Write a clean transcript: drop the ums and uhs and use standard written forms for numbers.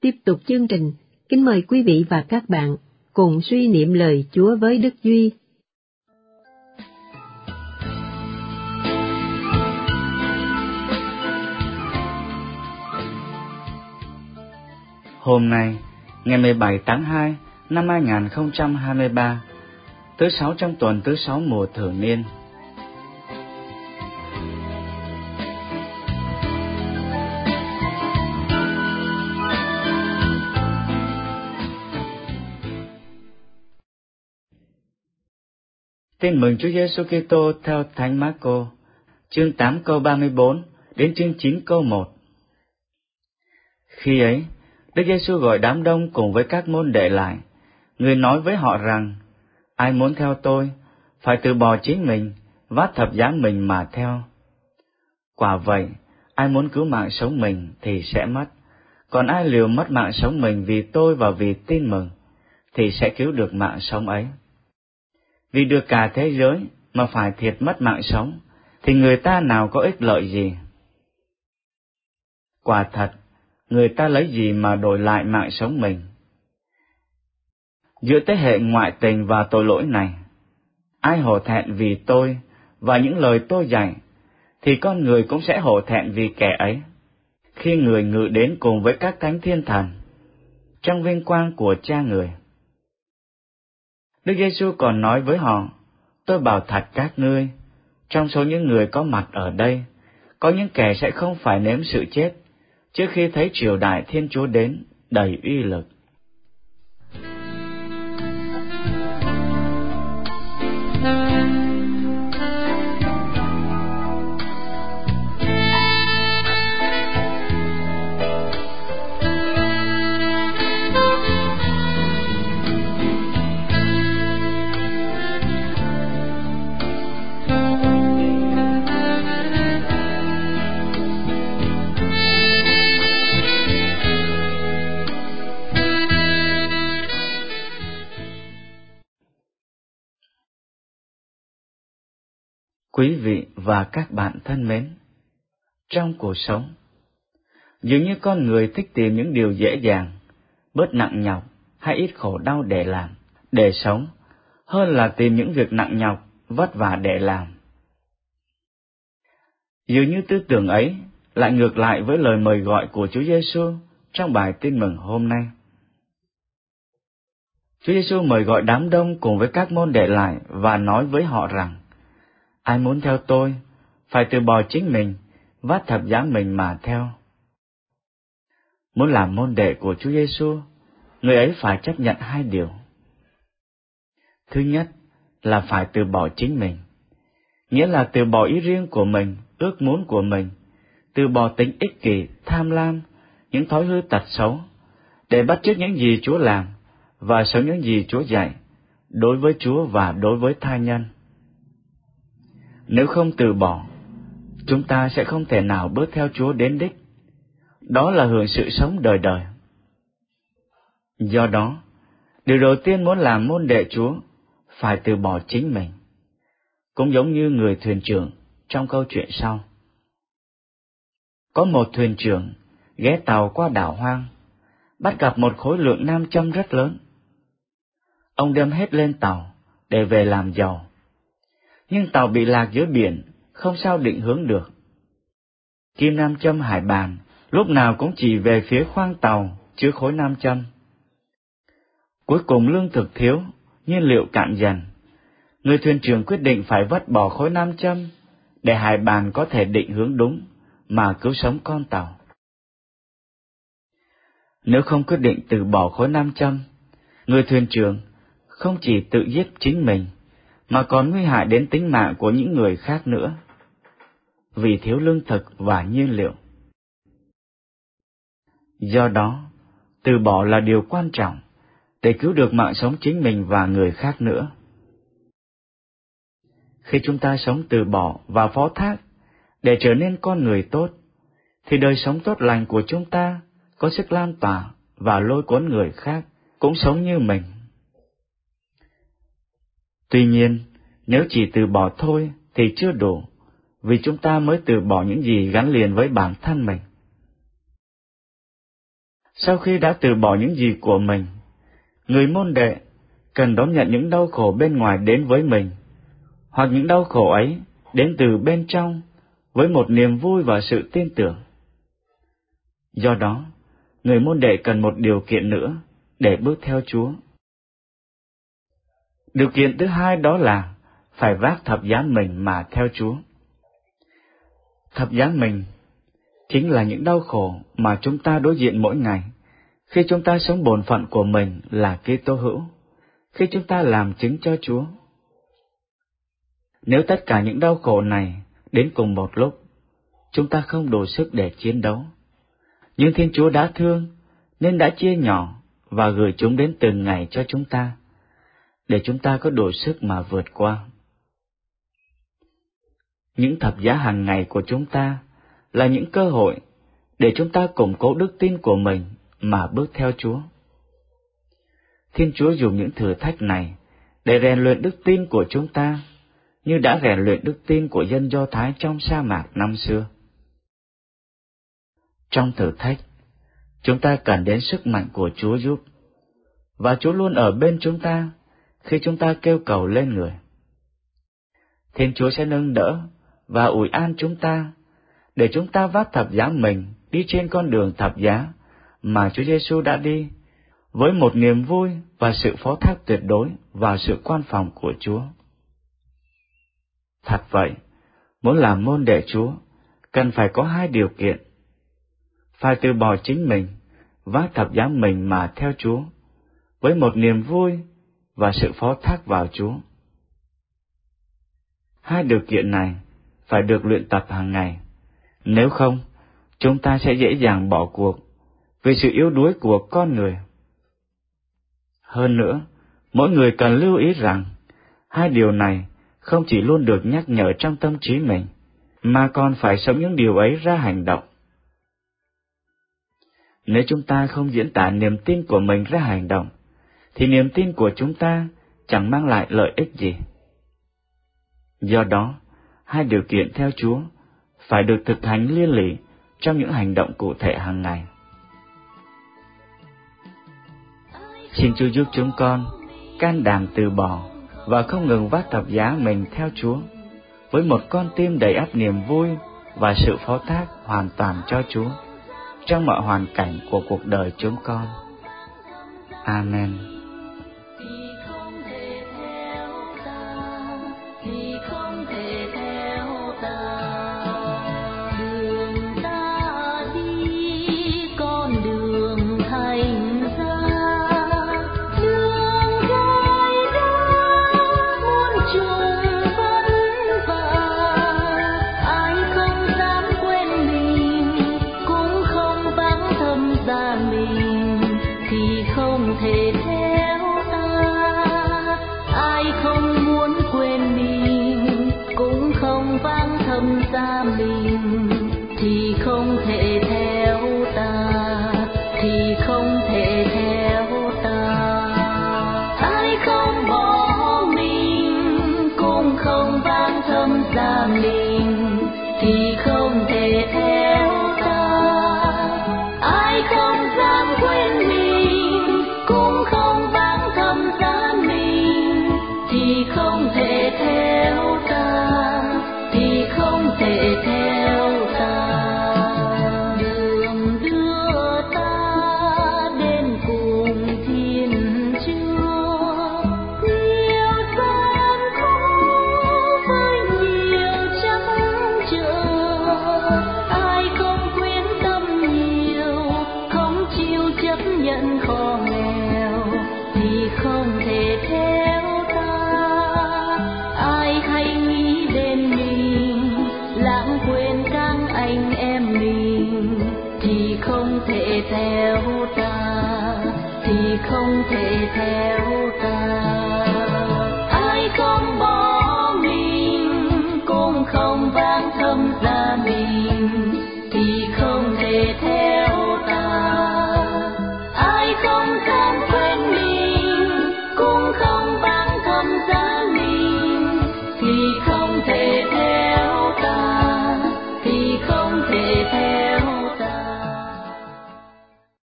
Tiếp tục chương trình, kính mời quý vị và các bạn cùng suy niệm lời Chúa với Đức Duy. Hôm nay, ngày 17 tháng 2 năm 2023, thứ sáu trong tuần thứ 6 mùa thường niên. Tin mừng Chúa Giêsu Kitô theo Thánh Mác-cô, chương 8 câu 34 đến chương 9 câu 1. Khi ấy, Đức Giêsu gọi đám đông cùng với các môn đệ lại, người nói với họ rằng: ai muốn theo tôi, phải từ bỏ chính mình, vác thập giá mình mà theo. Quả vậy, ai muốn cứu mạng sống mình thì sẽ mất, còn ai liều mất mạng sống mình vì tôi và vì tin mừng, thì sẽ cứu được mạng sống ấy. Vì được cả thế giới mà phải thiệt mất mạng sống, thì người ta nào có ích lợi gì? Quả thật, người ta lấy gì mà đổi lại mạng sống mình? Giữa thế hệ ngoại tình và tội lỗi này, ai hổ thẹn vì tôi và những lời tôi dạy, thì con người cũng sẽ hổ thẹn vì kẻ ấy, khi người ngự đến cùng với các thánh thiên thần, trong vinh quang của Cha người. Đức Giêsu còn nói với họ: tôi bảo thật các ngươi, trong số những người có mặt ở đây, có những kẻ sẽ không phải nếm sự chết, trước khi thấy triều đại Thiên Chúa đến đầy uy lực. Quý vị và các bạn thân mến, trong cuộc sống, dường như con người thích tìm những điều dễ dàng, bớt nặng nhọc hay ít khổ đau để làm, để sống, hơn là tìm những việc nặng nhọc, vất vả để làm. Dường như tư tưởng ấy lại ngược lại với lời mời gọi của Chúa Giêsu trong bài tin mừng hôm nay. Chúa Giêsu mời gọi đám đông cùng với các môn đệ lại và nói với họ rằng: ai muốn theo tôi, phải từ bỏ chính mình, vác thập giá mình mà theo. Muốn làm môn đệ của Chúa Giêsu, người ấy phải chấp nhận hai điều. Thứ nhất là phải từ bỏ chính mình, nghĩa là từ bỏ ý riêng của mình, ước muốn của mình, từ bỏ tính ích kỷ, tham lam, những thói hư tật xấu, để bắt chước những gì Chúa làm và sống những gì Chúa dạy, đối với Chúa và đối với tha nhân. Nếu không từ bỏ, chúng ta sẽ không thể nào bước theo Chúa đến đích, đó là hưởng sự sống đời đời. Do đó, điều đầu tiên muốn làm môn đệ Chúa, phải từ bỏ chính mình, cũng giống như người thuyền trưởng trong câu chuyện sau. Có một thuyền trưởng ghé tàu qua đảo hoang, bắt gặp một khối lượng nam châm rất lớn. Ông đem hết lên tàu để về làm giàu, nhưng tàu bị lạc giữa biển, không sao định hướng được. Kim nam châm hải bàn lúc nào cũng chỉ về phía khoang tàu chứa khối nam châm. Cuối cùng lương thực thiếu, nhiên liệu cạn dần. Người thuyền trưởng quyết định phải vứt bỏ khối nam châm để hải bàn có thể định hướng đúng mà cứu sống con tàu. Nếu không quyết định từ bỏ khối nam châm, người thuyền trưởng không chỉ tự giết chính mình, mà còn nguy hại đến tính mạng của những người khác nữa, vì thiếu lương thực và nhiên liệu. Do đó, từ bỏ là điều quan trọng để cứu được mạng sống chính mình và người khác nữa. Khi chúng ta sống từ bỏ và phó thác để trở nên con người tốt, thì đời sống tốt lành của chúng ta có sức lan tỏa và lôi cuốn người khác cũng sống như mình. Tuy nhiên, nếu chỉ từ bỏ thôi thì chưa đủ, vì chúng ta mới từ bỏ những gì gắn liền với bản thân mình. Sau khi đã từ bỏ những gì của mình, người môn đệ cần đón nhận những đau khổ bên ngoài đến với mình, hoặc những đau khổ ấy đến từ bên trong với một niềm vui và sự tin tưởng. Do đó, người môn đệ cần một điều kiện nữa để bước theo Chúa. Điều kiện thứ hai đó là phải vác thập giá mình mà theo Chúa. Thập giá mình chính là những đau khổ mà chúng ta đối diện mỗi ngày khi chúng ta sống bổn phận của mình là Kitô hữu, khi chúng ta làm chứng cho Chúa. Nếu tất cả những đau khổ này đến cùng một lúc, chúng ta không đủ sức để chiến đấu. Nhưng Thiên Chúa đã thương nên đã chia nhỏ và gửi chúng đến từng ngày cho chúng ta, để chúng ta có đủ sức mà vượt qua. Những thập giá hàng ngày của chúng ta là những cơ hội để chúng ta củng cố đức tin của mình mà bước theo Chúa. Thiên Chúa dùng những thử thách này để rèn luyện đức tin của chúng ta, như đã rèn luyện đức tin của dân Do Thái trong sa mạc năm xưa. Trong thử thách, chúng ta cần đến sức mạnh của Chúa giúp, và Chúa luôn ở bên chúng ta khi chúng ta kêu cầu lên Người. Thiên Chúa sẽ nâng đỡ và ủi an chúng ta, để chúng ta vác thập giá mình đi trên con đường thập giá mà Chúa Giêsu đã đi, với một niềm vui và sự phó thác tuyệt đối vào sự quan phòng của Chúa. Thật vậy, muốn làm môn đệ Chúa, cần phải có hai điều kiện: phải từ bỏ chính mình, vác thập giá mình mà theo Chúa, với một niềm vui và sự phó thác vào Chúa. Hai điều kiện này phải được luyện tập hàng ngày, nếu không, chúng ta sẽ dễ dàng bỏ cuộc vì sự yếu đuối của con người. Hơn nữa, mỗi người cần lưu ý rằng, hai điều này không chỉ luôn được nhắc nhở trong tâm trí mình, mà còn phải sống những điều ấy ra hành động. Nếu chúng ta không diễn tả niềm tin của mình ra hành động, thì niềm tin của chúng ta chẳng mang lại lợi ích gì. Do đó, hai điều kiện theo Chúa phải được thực hành liên lỉ trong những hành động cụ thể hàng ngày. Xin Chúa giúp chúng con can đảm từ bỏ và không ngừng vác thập giá mình theo Chúa, với một con tim đầy ắp niềm vui và sự phó thác hoàn toàn cho Chúa, trong mọi hoàn cảnh của cuộc đời chúng con. Amen. Không thể theo ta